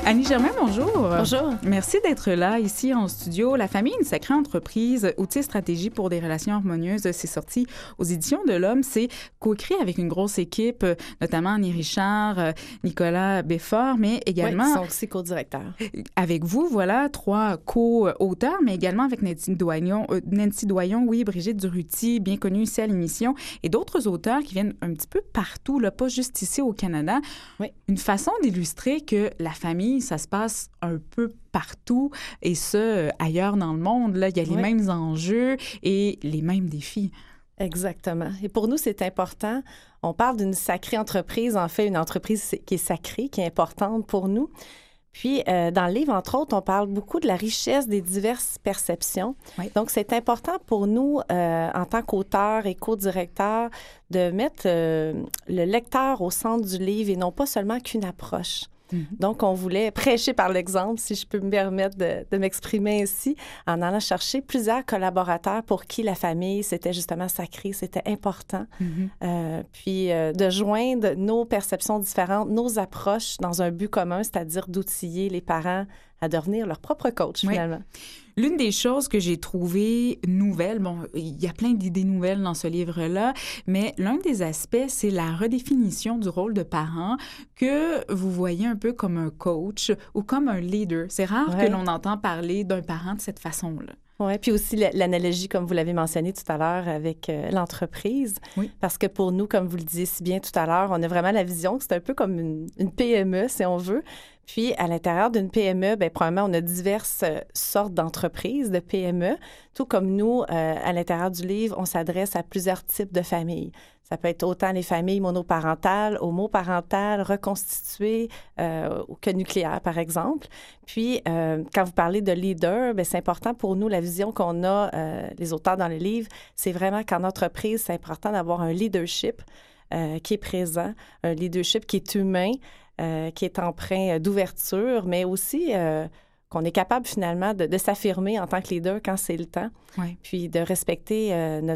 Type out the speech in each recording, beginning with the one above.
Annie Germain, bonjour. Bonjour. Merci d'être là, ici en studio. La famille, une sacrée entreprise, outils et stratégies pour des relations harmonieuses, c'est sorti aux éditions de l'Homme. C'est coécrit avec une grosse équipe, notamment Annie Richard, Nicolas Beffort, mais également... Oui, ils sont aussi co-directeurs. Avec vous, voilà, 3 co-auteurs, mais également avec Nancy Doyon, oui, Brigitte Duruty, bien connue ici à l'émission, et d'autres auteurs qui viennent un petit peu partout, là, pas juste ici au Canada. Oui. Une façon d'illustrer que la famille, ça se passe un peu partout, et ce, ailleurs dans le monde. Là, il y a les mêmes enjeux et les mêmes défis. Exactement. Et pour nous, c'est important. On parle d'une sacrée entreprise, en fait, une entreprise qui est sacrée, qui est importante pour nous. Puis, dans le livre, entre autres, on parle beaucoup de la richesse des diverses perceptions. Oui. Donc, c'est important pour nous, en tant qu'auteurs et co-directeurs, de mettre le lecteur au centre du livre et non pas seulement qu'une approche. Mm-hmm. Donc, on voulait prêcher par l'exemple, si je peux me permettre de m'exprimer ainsi, en allant chercher plusieurs collaborateurs pour qui la famille, c'était justement sacré, c'était important. Mm-hmm. Puis, de joindre nos perceptions différentes, nos approches dans un but commun, c'est-à-dire d'outiller les parents à devenir leur propre coach, finalement. Oui. L'une des choses que j'ai trouvées nouvelles, bon, il y a plein d'idées nouvelles dans ce livre-là, mais l'un des aspects, c'est la redéfinition du rôle de parent que vous voyez un peu comme un coach ou comme un leader. C'est rare que l'on entend parler d'un parent de cette façon-là. Oui, puis aussi l'analogie, comme vous l'avez mentionné tout à l'heure, avec l'entreprise. Oui. Parce que pour nous, comme vous le disiez si bien tout à l'heure, on a vraiment la vision que c'est un peu comme une PME, si on veut. Puis, à l'intérieur d'une PME, bien, premièrement, on a diverses sortes d'entreprises de PME. Tout comme nous, à l'intérieur du livre, on s'adresse à plusieurs types de familles. Ça peut être autant les familles monoparentales, homoparentales, reconstituées que nucléaires, par exemple. Puis, quand vous parlez de leader, bien, c'est important pour nous, la vision qu'on a, les auteurs dans le livre, c'est vraiment qu'en entreprise, c'est important d'avoir un leadership qui est présent, un leadership qui est humain, qui est empreint d'ouverture, mais aussi qu'on est capable finalement de s'affirmer en tant que leader quand c'est le temps, puis de respecter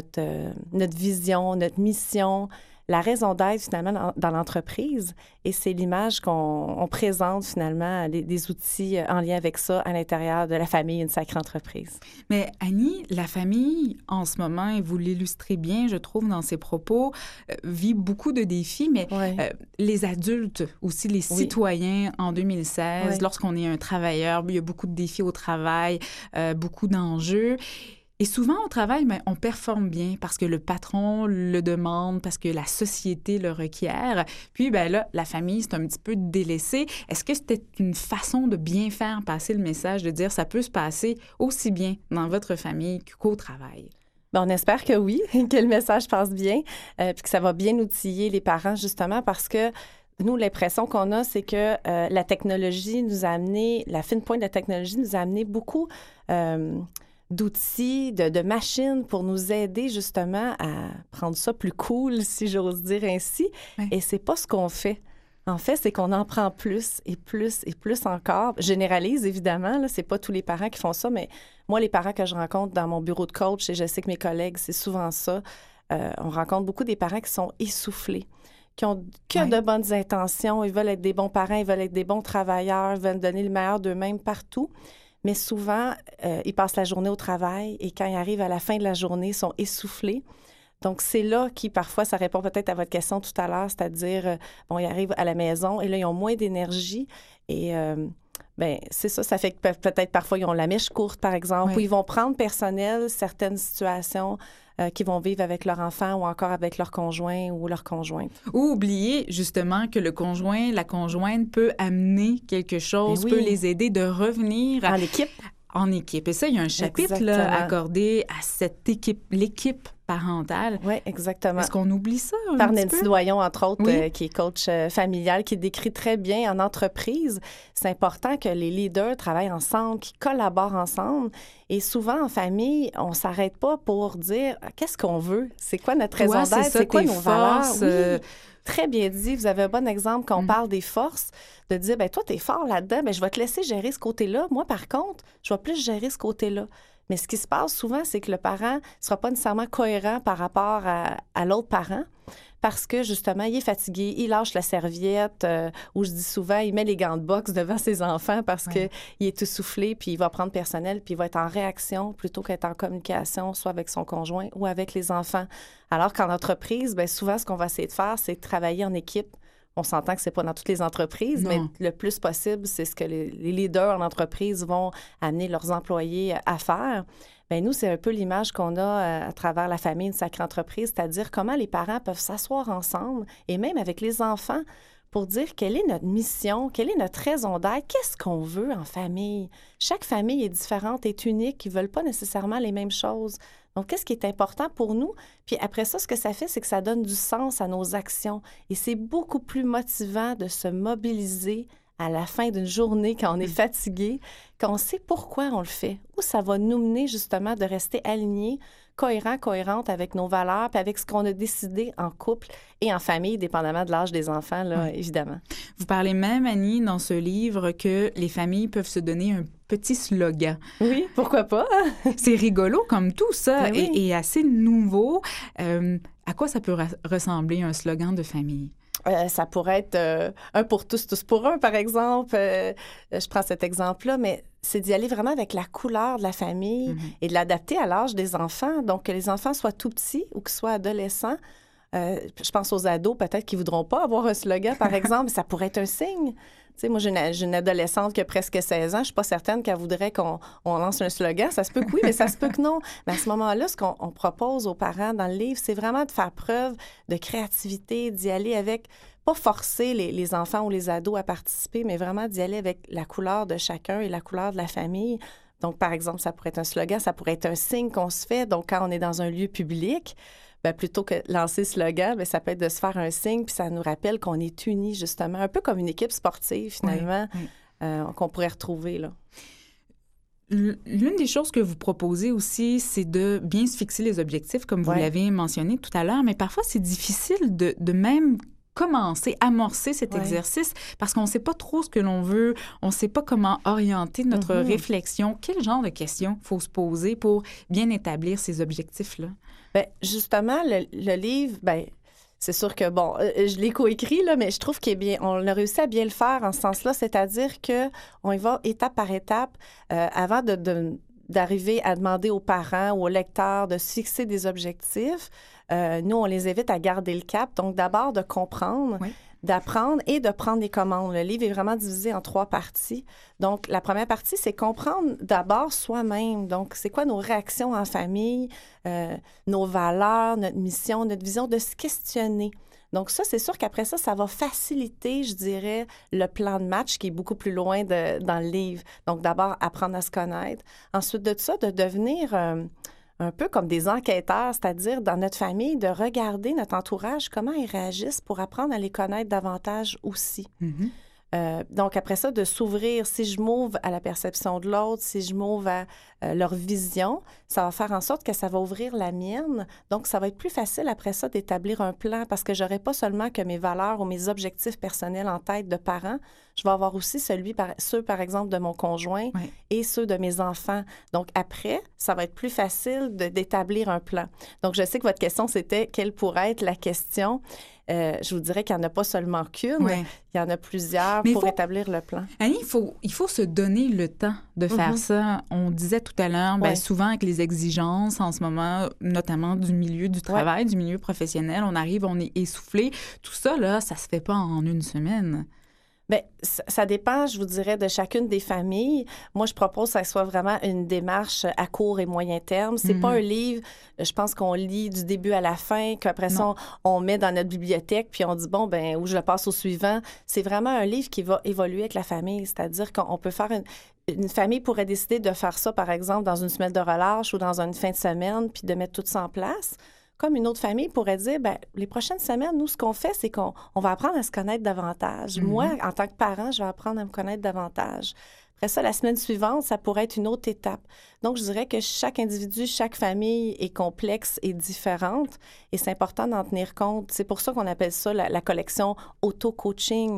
notre vision, notre mission, la raison d'être finalement dans l'entreprise. Et c'est l'image qu'on présente finalement, des outils en lien avec ça à l'intérieur de la famille, une sacrée entreprise. Mais Annie, la famille en ce moment, et vous l'illustrez bien, je trouve, dans ses propos, vit beaucoup de défis, mais les adultes aussi, les citoyens en 2016, lorsqu'on est un travailleur, il y a beaucoup de défis au travail, beaucoup d'enjeux. Et souvent, au travail, bien, on performe bien parce que le patron le demande, parce que la société le requiert. Puis, bien là, la famille, c'est un petit peu délaissé. Est-ce que c'était une façon de bien faire passer le message, de dire ça peut se passer aussi bien dans votre famille qu'au travail? Bien, on espère que oui, que le message passe bien, puis que ça va bien outiller les parents, justement, parce que nous, l'impression qu'on a, c'est que la technologie nous a amené, la fine pointe de la technologie nous a amené beaucoup d'outils, de machines pour nous aider justement à prendre ça plus cool, si j'ose dire ainsi. Oui. Et c'est pas ce qu'on fait. En fait, c'est qu'on en prend plus et plus et plus encore. Je généralise, évidemment, là, c'est pas tous les parents qui font ça, mais moi, les parents que je rencontre dans mon bureau de coach, et je sais que mes collègues, c'est souvent ça, on rencontre beaucoup des parents qui sont essoufflés, qui ont que de bonnes intentions, ils veulent être des bons parents, ils veulent être des bons travailleurs, ils veulent donner le meilleur d'eux-mêmes partout. Mais souvent, ils passent la journée au travail et quand ils arrivent à la fin de la journée, ils sont essoufflés. Donc, c'est là qui, parfois, ça répond peut-être à votre question tout à l'heure, c'est-à-dire, bon, ils arrivent à la maison et là, ils ont moins d'énergie et, bien, c'est ça, ça fait que peut-être parfois, ils ont la mèche courte, par exemple, ou ils vont prendre personnel certaines situations qu'ils vont vivre avec leur enfant ou encore avec leur conjoint ou leur conjointe. Ou oublier justement que le conjoint, la conjointe peut amener quelque chose, peut les aider de revenir en équipe. En équipe. Et ça, il y a un chapitre là, accordé à cette équipe, l'équipe parentale. Oui, exactement. Est-ce qu'on oublie ça un Par petit Nancy peu? Doyon, entre autres, qui est coach familial, qui décrit très bien en entreprise. C'est important que les leaders travaillent ensemble, qu'ils collaborent ensemble. Et souvent, en famille, on ne s'arrête pas pour dire qu'est-ce qu'on veut? C'est quoi notre raison d'être? C'est quoi nos valeurs? Oui. Très bien dit. Vous avez un bon exemple quand on parle des forces, de dire, bien, toi, tu es fort là-dedans, bien, je vais te laisser gérer ce côté-là. Moi, par contre, je vais plus gérer ce côté-là. Mais ce qui se passe souvent, c'est que le parent ne sera pas nécessairement cohérent par rapport à l'autre parent. parce que, justement, il est fatigué, il lâche la serviette, ou je dis souvent, il met les gants de boxe devant ses enfants parce qu'il est essoufflé, puis il va prendre personnel, puis il va être en réaction plutôt qu'être en communication, soit avec son conjoint ou avec les enfants. Alors qu'en entreprise, bien, souvent, ce qu'on va essayer de faire, c'est de travailler en équipe. On s'entend que c'est pas dans toutes les entreprises, mais le plus possible, c'est ce que les leaders en entreprise vont amener leurs employés à faire. Bien, nous, c'est un peu l'image qu'on a à travers la famille, une sacrée entreprise, c'est-à-dire comment les parents peuvent s'asseoir ensemble et même avec les enfants pour dire quelle est notre mission, quelle est notre raison d'être, qu'est-ce qu'on veut en famille. Chaque famille est différente, est unique, ils ne veulent pas nécessairement les mêmes choses. Donc, qu'est-ce qui est important pour nous? Puis après ça, ce que ça fait, c'est que ça donne du sens à nos actions. Et c'est beaucoup plus motivant de se mobiliser à la fin d'une journée quand on est fatigué, quand on sait pourquoi on le fait, où ça va nous mener justement de rester alignés, cohérente avec nos valeurs, puis avec ce qu'on a décidé en couple et en famille, dépendamment de l'âge des enfants, là, évidemment. Vous parlez même, Annie, dans ce livre, que les familles peuvent se donner un petit slogan. Oui, pourquoi pas? C'est rigolo comme tout ça, et assez nouveau. À quoi ça peut ressembler un slogan de famille? Ça pourrait être un pour tous, tous pour un, par exemple. Je prends cet exemple-là, mais c'est d'y aller vraiment avec la couleur de la famille et de l'adapter à l'âge des enfants. Donc, que les enfants soient tout petits ou qu'ils soient adolescents. Je pense aux ados, peut-être qu'ils ne voudront pas avoir un slogan, par exemple, mais ça pourrait être un signe. Tu sais, moi, j'ai une adolescente qui a presque 16 ans. Je ne suis pas certaine qu'elle voudrait qu'on lance un slogan. Ça se peut que oui, mais ça se peut que non. Mais à ce moment-là, ce qu'on propose aux parents dans le livre, c'est vraiment de faire preuve de créativité, d'y aller avec, pas forcer les enfants ou les ados à participer, mais vraiment d'y aller avec la couleur de chacun et la couleur de la famille. Donc, par exemple, ça pourrait être un slogan, ça pourrait être un signe qu'on se fait. Donc, quand on est dans un lieu public, bien, plutôt que lancer ce slogan, bien, ça peut être de se faire un signe, puis ça nous rappelle qu'on est unis, justement, un peu comme une équipe sportive, finalement, qu'on pourrait retrouver, là. L'une des choses que vous proposez aussi, c'est de bien se fixer les objectifs, comme vous l'avez mentionné tout à l'heure, mais parfois, c'est difficile de même amorcer cet exercice parce qu'on ne sait pas trop ce que l'on veut, on ne sait pas comment orienter notre réflexion. Quel genre de questions il faut se poser pour bien établir ces objectifs-là? Bien, justement, le livre, bien, c'est sûr que, bon, je l'ai coécrit, là, mais je trouve on a réussi à bien le faire en ce sens-là, c'est-à-dire qu'on y va étape par étape avant d'arriver à demander aux parents ou aux lecteurs de se fixer des objectifs. Nous, on les invite à garder le cap. Donc, d'abord, de comprendre, d'apprendre et de prendre des commandes. Le livre est vraiment divisé en 3 parties. Donc, la première partie, c'est comprendre d'abord soi-même. Donc, c'est quoi nos réactions en famille, nos valeurs, notre mission, notre vision, de se questionner. Donc ça, c'est sûr qu'après ça, ça va faciliter, je dirais, le plan de match qui est beaucoup plus loin dans le livre. Donc d'abord, apprendre à se connaître. Ensuite de ça, de devenir un peu comme des enquêteurs, c'est-à-dire dans notre famille, de regarder notre entourage, comment ils réagissent pour apprendre à les connaître davantage aussi. Donc, après ça, de s'ouvrir. Si je m'ouvre à la perception de l'autre, si je m'ouvre à leur vision, ça va faire en sorte que ça va ouvrir la mienne. Donc, ça va être plus facile après ça d'établir un plan parce que je n'aurai pas seulement que mes valeurs ou mes objectifs personnels en tête de parents, je vais avoir aussi ceux, par exemple, de mon conjoint et ceux de mes enfants. Donc, après, ça va être plus facile d'établir un plan. Donc, je sais que votre question, c'était quelle pourrait être la question. Je vous dirais qu'il n'y en a pas seulement qu'une, il y en a plusieurs pour établir le plan. Annie, il faut se donner le temps de faire ça. On disait tout à l'heure, souvent avec les exigences en ce moment, notamment du milieu du travail, du milieu professionnel, on arrive, on est essoufflé. Tout ça, là, ça se fait pas en une semaine. Bien, ça dépend, je vous dirais, de chacune des familles. Moi, je propose que ça soit vraiment une démarche à court et moyen terme. C'est pas un livre, je pense qu'on lit du début à la fin, qu'après ça, on met dans notre bibliothèque, puis on dit, bon, ben où je le passe au suivant. C'est vraiment un livre qui va évoluer avec la famille. C'est-à-dire qu'on peut faire une famille pourrait décider de faire ça, par exemple, dans une semaine de relâche ou dans une fin de semaine, puis de mettre tout ça en place. Comme une autre famille pourrait dire, bien, les prochaines semaines, nous, ce qu'on fait, c'est qu'on va apprendre à se connaître davantage. Moi, en tant que parent, je vais apprendre à me connaître davantage. Après ça, la semaine suivante, ça pourrait être une autre étape. Donc, je dirais que chaque individu, chaque famille est complexe et différente et c'est important d'en tenir compte. C'est pour ça qu'on appelle ça la collection auto-coaching.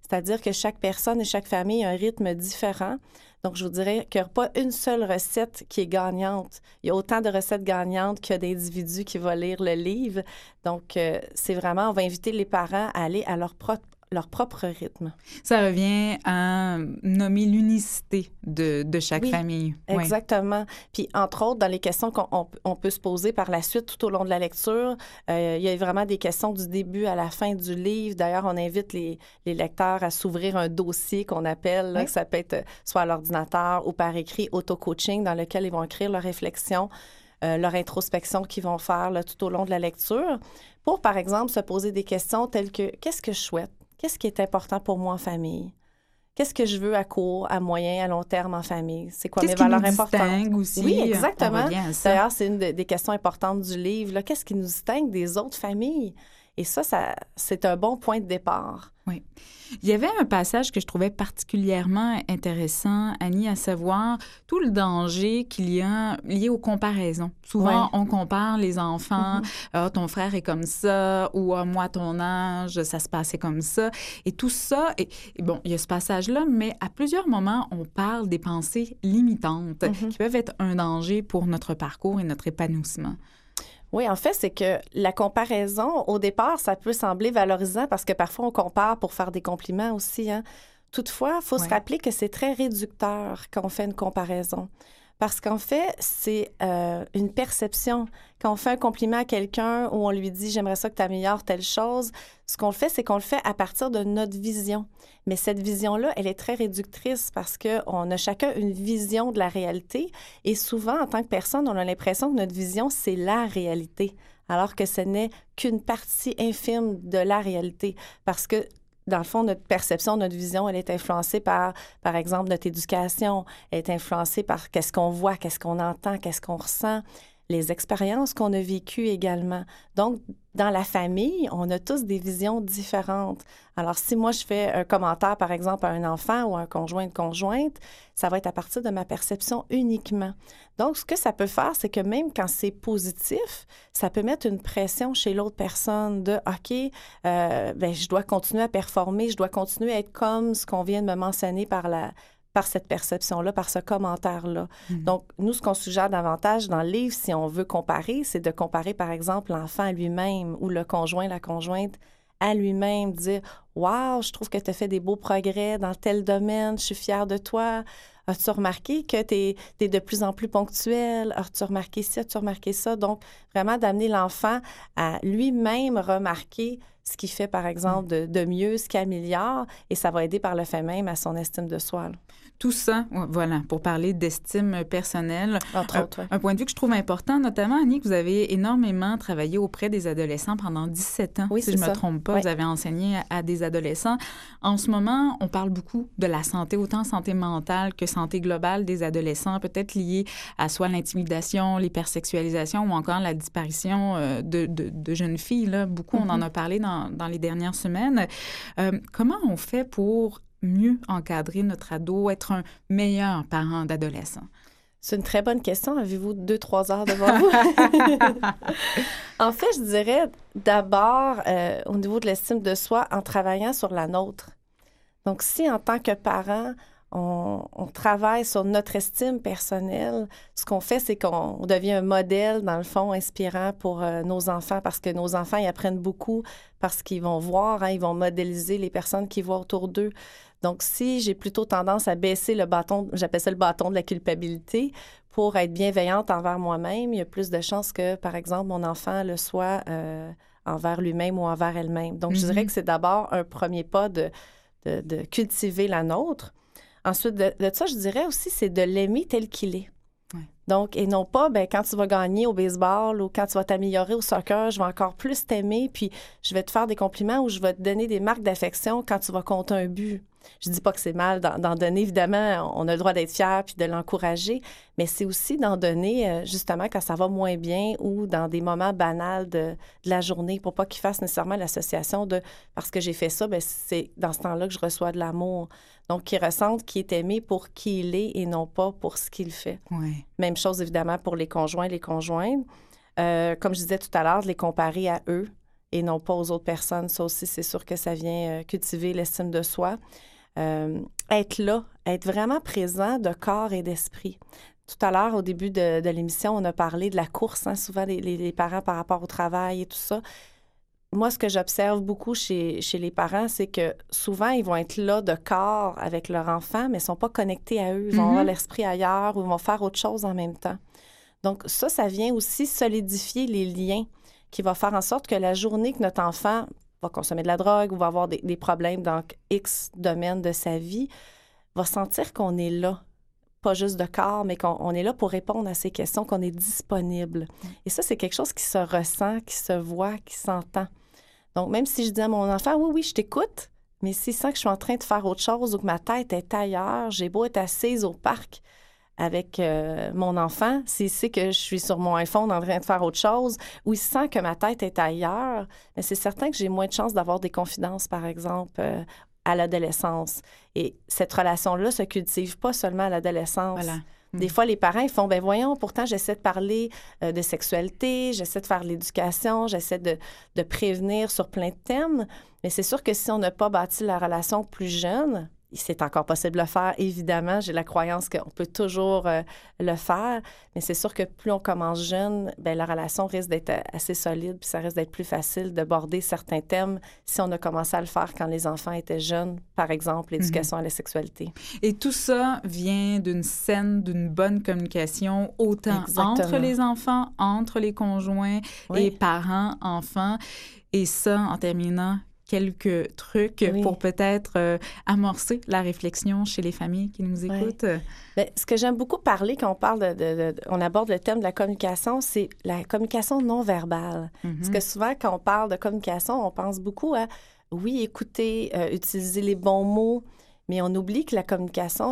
C'est-à-dire que chaque personne et chaque famille a un rythme différent. Donc, je vous dirais qu'il n'y a pas une seule recette qui est gagnante. Il y a autant de recettes gagnantes qu'il y a d'individus qui vont lire le livre. Donc, c'est vraiment, on va inviter les parents à aller à leur propre rythme. Ça revient à nommer l'unicité de chaque famille. Exactement. Oui. Puis, entre autres, dans les questions qu'on peut se poser par la suite tout au long de la lecture, il y a vraiment des questions du début à la fin du livre. D'ailleurs, on invite les lecteurs à s'ouvrir un dossier qu'on appelle, là, que ça peut être soit à l'ordinateur ou par écrit, auto-coaching, dans lequel ils vont écrire leurs réflexions, leur introspection qu'ils vont faire là, tout au long de la lecture, pour, par exemple, se poser des questions telles que « Qu'est-ce que je souhaite? Qu'est-ce qui est important pour moi en famille? Qu'est-ce que je veux à court, à moyen, à long terme en famille? C'est quoi mes valeurs importantes? » Aussi, oui, exactement. D'ailleurs, c'est une des questions importantes du livre. Là. Qu'est-ce qui nous distingue des autres familles? Et ça, c'est un bon point de départ. Oui. Il y avait un passage que je trouvais particulièrement intéressant, Annie, à savoir tout le danger qu'il y a lié aux comparaisons. Souvent, on compare les enfants. Ton frère est comme ça, ou moi, à ton âge, ça se passait comme ça. Et tout ça, et bon, il y a ce passage-là, mais à plusieurs moments, on parle des pensées limitantes qui peuvent être un danger pour notre parcours et notre épanouissement. Oui, en fait, c'est que la comparaison, au départ, ça peut sembler valorisant parce que parfois, on compare pour faire des compliments aussi. Hein? Toutefois, il faut se rappeler que c'est très réducteur quand on fait une comparaison. Parce qu'en fait, c'est une perception. Quand on fait un compliment à quelqu'un ou on lui dit « j'aimerais ça que tu améliores telle chose », ce qu'on fait, c'est qu'on le fait à partir de notre vision. Mais cette vision-là, elle est très réductrice parce qu'on a chacun une vision de la réalité. Et souvent, en tant que personne, on a l'impression que notre vision, c'est la réalité, alors que ce n'est qu'une partie infime de la réalité. Parce que dans le fond, notre perception, notre vision, elle est influencée par exemple, notre éducation. Elle est influencée par qu'est-ce qu'on voit, qu'est-ce qu'on entend, qu'est-ce qu'on ressent, les expériences qu'on a vécues également. Donc, dans la famille, on a tous des visions différentes. Alors, si moi, je fais un commentaire, par exemple, à un enfant ou à un conjoint, une conjointe, ça va être à partir de ma perception uniquement. Donc, ce que ça peut faire, c'est que même quand c'est positif, ça peut mettre une pression chez l'autre personne de « OK, je dois continuer à performer, je dois continuer à être comme ce qu'on vient de me mentionner par cette perception-là, par ce commentaire-là. » Donc, nous, ce qu'on suggère davantage dans le livre, si on veut comparer, c'est de comparer, par exemple, l'enfant à lui-même ou le conjoint, la conjointe à lui-même, dire « Wow, je trouve que tu as fait des beaux progrès dans tel domaine, je suis fière de toi. As-tu remarqué que tu es de plus en plus ponctuel? As-tu remarqué ci, as-tu remarqué ça? » Donc, vraiment d'amener l'enfant à lui-même remarquer ce qu'il fait, par exemple, de mieux, ce qu'il améliore, et ça va aider par le fait même à son estime de soi. Là. Tout ça, voilà, pour parler d'estime personnelle. Entre autres, un point de vue que je trouve important, notamment, Annie, que vous avez énormément travaillé auprès des adolescents pendant 17 ans. Oui, si je ne me trompe pas, vous avez enseigné à des adolescents. En ce moment, on parle beaucoup de la santé, autant santé mentale que santé globale des adolescents, peut-être liée à soit l'intimidation, l'hypersexualisation ou encore la disparition de jeunes filles. Là. Beaucoup, on en a parlé dans les dernières semaines. Comment on fait pour mieux encadrer notre ado, être un meilleur parent d'adolescent? C'est une très bonne question. Avez-vous 2-3 heures devant vous? En fait, je dirais d'abord, au niveau de l'estime de soi, en travaillant sur la nôtre. Donc, si en tant que parent, on travaille sur notre estime personnelle, ce qu'on fait, c'est qu'on devient un modèle, dans le fond, inspirant pour nos enfants, parce que nos enfants, ils apprennent beaucoup parce qu'ils vont voir, ils vont modéliser les personnes qu'ils voient autour d'eux. Donc, si j'ai plutôt tendance à baisser le bâton, j'appelle ça le bâton de la culpabilité, pour être bienveillante envers moi-même, il y a plus de chances que, par exemple, mon enfant le soit envers lui-même ou envers elle-même. Donc, je dirais que c'est d'abord un premier pas de cultiver la nôtre. Ensuite de ça, je dirais aussi, c'est de l'aimer tel qu'il est. Ouais. Donc, et non pas, quand tu vas gagner au baseball ou quand tu vas t'améliorer au soccer, je vais encore plus t'aimer, puis je vais te faire des compliments ou je vais te donner des marques d'affection quand tu vas compter un but. Je dis pas que c'est mal d'en donner, évidemment, on a le droit d'être fier puis de l'encourager, mais c'est aussi d'en donner justement quand ça va moins bien ou dans des moments banals de la journée pour pas qu'il fasse nécessairement l'association de « parce que j'ai fait ça, c'est dans ce temps-là que je reçois de l'amour ». Donc, qu'il ressente qu'il est aimé pour qui il est et non pas pour ce qu'il fait. Ouais. Même chose, évidemment, pour les conjoints, les conjointes. Comme je disais tout à l'heure, de les comparer à eux et non pas aux autres personnes. Ça aussi, c'est sûr que ça vient cultiver l'estime de soi. Être là, être vraiment présent de corps et d'esprit. Tout à l'heure, au début de l'émission, on a parlé de la course, hein, souvent les parents par rapport au travail et tout ça. Moi, ce que j'observe beaucoup chez les parents, c'est que souvent, ils vont être là de corps avec leur enfant, mais ils ne sont pas connectés à eux. Ils vont avoir l'esprit ailleurs ou ils vont faire autre chose en même temps. Donc ça vient aussi solidifier les liens qui va faire en sorte que la journée que notre enfant va consommer de la drogue ou va avoir des problèmes dans X domaine de sa vie, va sentir qu'on est là. Pas juste de corps, mais qu'on est là pour répondre à ces questions, qu'on est disponible. Et ça, c'est quelque chose qui se ressent, qui se voit, qui s'entend. Donc, même si je dis à mon enfant, oui, je t'écoute, mais s'il sent que je suis en train de faire autre chose ou que ma tête est ailleurs, j'ai beau être assise au parc avec mon enfant, s'il sait que je suis sur mon iPhone en train de faire autre chose, ou il sent que ma tête est ailleurs, mais c'est certain que j'ai moins de chances d'avoir des confidences, par exemple, à l'adolescence. Et cette relation-là se cultive pas seulement à l'adolescence. Voilà. Des fois, les parents, ils font, ben voyons, pourtant, j'essaie de parler de sexualité, j'essaie de faire l'éducation, j'essaie de prévenir sur plein de thèmes. Mais c'est sûr que si on n'a pas bâti la relation plus jeune, c'est encore possible de le faire, évidemment. J'ai la croyance qu'on peut toujours le faire. Mais c'est sûr que plus on commence jeune, bien, la relation risque d'être assez solide, puis ça risque d'être plus facile d'aborder certains thèmes si on a commencé à le faire quand les enfants étaient jeunes, par exemple, l'éducation à la sexualité. Et tout ça vient d'une bonne communication, autant entre les enfants, entre les conjoints et parents-enfants. Et ça, en terminant, quelques trucs pour peut-être amorcer la réflexion chez les familles qui nous écoutent? Bien, ce que j'aime beaucoup parler quand on parle on aborde le thème de la communication, c'est la communication non verbale. Parce que souvent, quand on parle de communication, on pense beaucoup à, écouter, utiliser les bons mots, mais on oublie que la communication,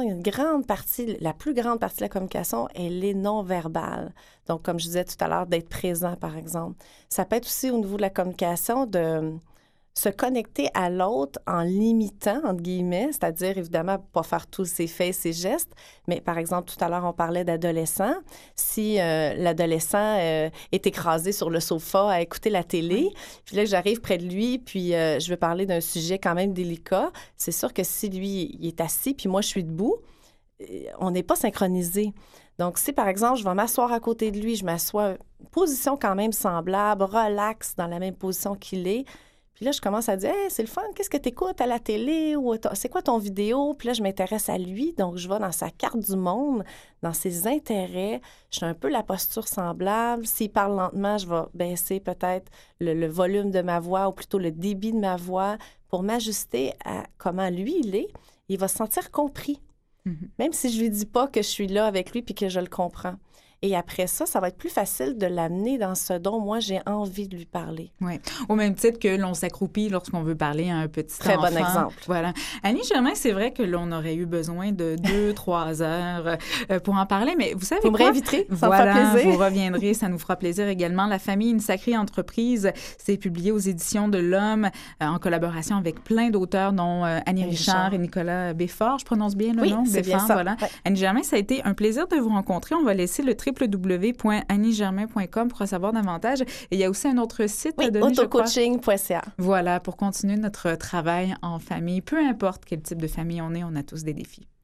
la plus grande partie de la communication, elle est non verbale. Donc, comme je disais tout à l'heure, d'être présent, par exemple. Ça peut être aussi au niveau de la communication de se connecter à l'autre en limitant, entre guillemets, c'est-à-dire, évidemment, pas faire tous ses faits et ses gestes, mais par exemple, tout à l'heure, on parlait d'adolescent. Si l'adolescent est écrasé sur le sofa à écouter la télé, puis là, j'arrive près de lui, puis je veux parler d'un sujet quand même délicat, c'est sûr que si lui, il est assis, puis moi, je suis debout, on n'est pas synchronisés. Donc, si, par exemple, je vais m'asseoir à côté de lui, je m'assois position quand même semblable, relax dans la même position qu'il est. Puis là, je commence à dire, hey, c'est le fun, qu'est-ce que tu écoutes à la télé ou c'est quoi ton vidéo? Puis là, je m'intéresse à lui, donc je vais dans sa carte du monde, dans ses intérêts. Je suis un peu la posture semblable. S'il parle lentement, je vais baisser peut-être le volume de ma voix ou plutôt le débit de ma voix pour m'ajuster à comment lui, il est. Il va se sentir compris, même si je lui dis pas que je suis là avec lui puis que je le comprends. Et après ça, ça va être plus facile de l'amener dans ce dont moi, j'ai envie de lui parler. Oui. Au même titre que l'on s'accroupit lorsqu'on veut parler à un petit enfant. Très bon exemple. Voilà. Annie Germain, c'est vrai que l'on aurait eu besoin de 2-3 heures pour en parler, mais vous savez quoi? Vous me réinviterez, ça me fera plaisir. Vous reviendrez, ça nous fera plaisir également. La famille, une sacrée entreprise, c'est publié aux Éditions de l'Homme en collaboration avec plein d'auteurs, dont Annie Richard et Nicolas Béfort. Je prononce bien le nom? C'est bien ça. Voilà. Ouais. Annie Germain, ça a été un plaisir de vous rencontrer. On va laisser le www.anniegermain.com pour en savoir davantage. Et il y a aussi un autre site. autocoaching.ca. Voilà, pour continuer notre travail en famille. Peu importe quel type de famille on est, on a tous des défis.